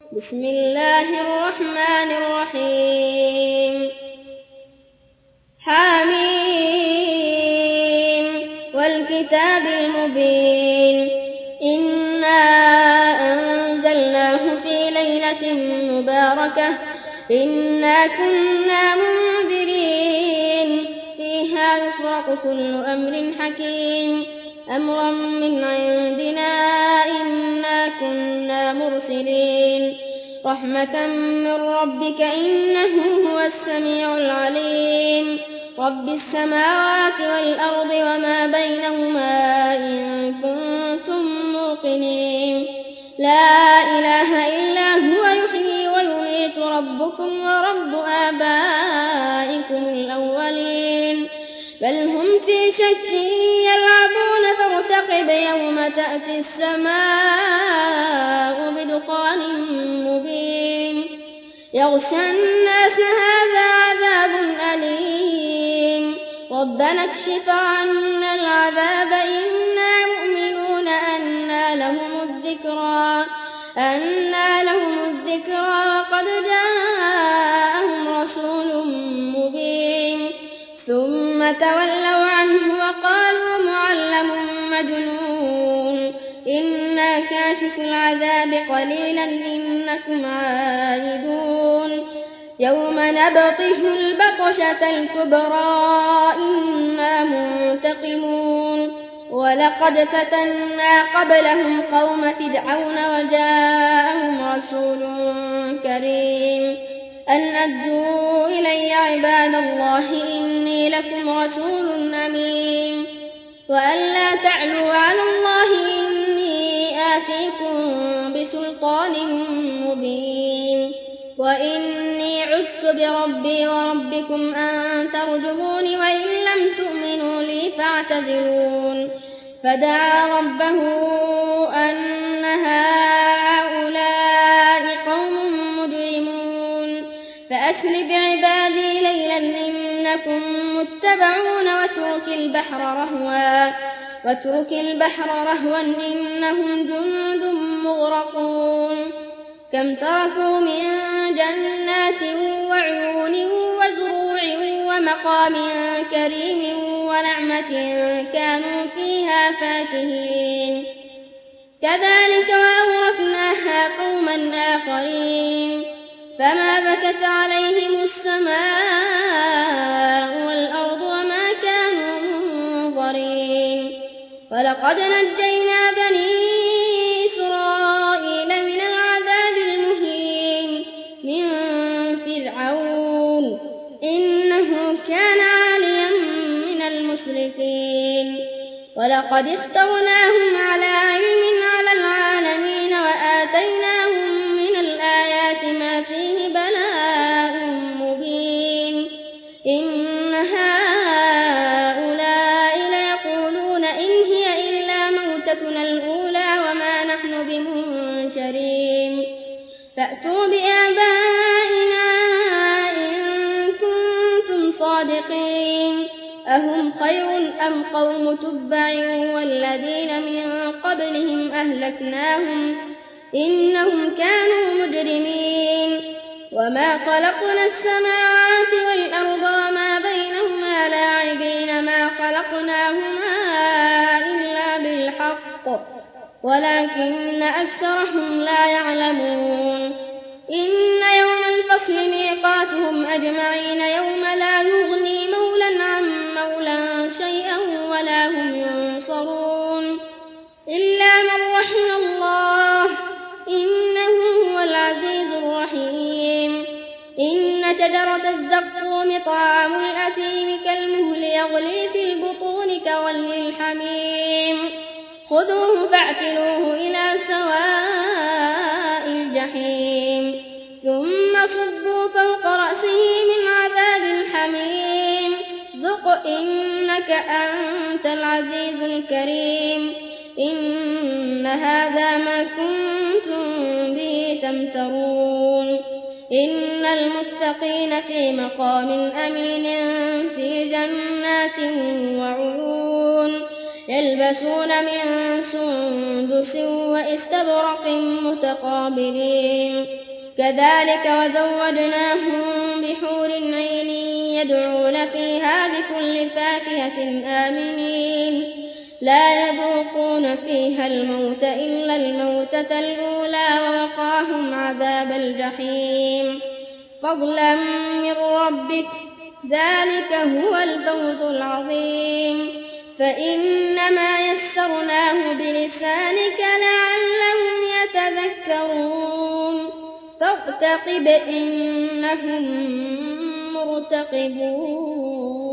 بسم الله الرحمن الرحيم حميم والكتاب المبين إنا أنزلناه في ليلة مباركة إنا كنا منذرين فيها يفرق كل أمر حكيم أمرا من عندنا إنا كنا مرسلين رحمة من ربك إنه هو السميع العليم رب السماوات والأرض وما بينهما إن كنتم موقنين لا إله إلا هو يحيي ويميت ربكم ورب آبائكم الأولين بل هم في شك يلعبون فارتقب يوم تأتي السماء بدخان مبين يغشى الناس هذا عذاب أليم ربنا اكشف عنا العذاب إنا مؤمنون أنى لهم الذكرى وقد جاءهم رسول مبين ثم تولوا عنه وقالوا معلم مجنون إنا كاشف العذاب قليلا إنكم عائدون يوم نبطش البطشة الكبرى إنا منتقمون ولقد فتنا قبلهم قوم فرعون وجاءهم رسول كريم أن أدوا إلي عباد الله إني لكم رسول أمين وأن لا تعلوا على الله إني آتيكم بسلطان مبين وإني عذت بربي وربكم أن ترجمون وإن لم تؤمنوا لي فاعتزلون فدعا ربه أن هؤلاء قوم مجرمون فأسر بعبادي ليلا إنكم متبعون واترك البحر رهوا إنهم جند مغرقون كم تركوا من جنات وعيون وزروع ومقام كريم ونعمة كانوا فيها فاكهين كذلك وأورثناها قوما آخرين فما بكت عليهم السماء والأرض وما كانوا منظرين ولقد نجينا بني إسرائيل من العذاب المهين من فرعون إنه كان عاليا من المسرفين ولقد اخترناهم على علم على العالمين وآتيناهم من الآيات ما فيه بلاء مبين إن هؤلاء ليقولون إن هي إلا موتتنا الأولى وما نحن بمنشرين فأتوا بآبائنا إن كنتم صادقين أهم خير أم قوم تبع والذين من قبلهم أهلكناهم إنهم كانوا مجرمين وما خلقنا السماوات والأرض وما بينهما لاعبين ما خلقناهما إلا بالحق ولكن أكثرهم لا يعلمون إن يوم الفصل ميقاتهم أجمعين يوم لا يغني مولا عن مولا شيئا ولا هم ينصرون إلا من رحم الله إنه هو العزيز الرحيم إن شجرة الزقوم طعام الأثيم كالمهل يغلي في البطون كغلي الحميم خذوه فاعتلوه إلى سواء الجحيم ثم صبوا فوق رأسه من عذاب الحميم ذق إنك أنت العزيز الكريم إن هذا ما كنتم به تمترون إن المتقين في مقام أمين في جنات وعيون يلبسون من سندس واستبرق متقابلين كذلك وزودناهم بحور عين يدعون فيها بكل فاكهة آمنين لا يذوقون فيها الموت إلا الموتة الأولى ووقاهم عذاب الجحيم فضلا من ربك ذلك هو الفوز العظيم فإنما يسرناه بلسانك لعلهم يتذكرون فارتقب إنهم مرتقبون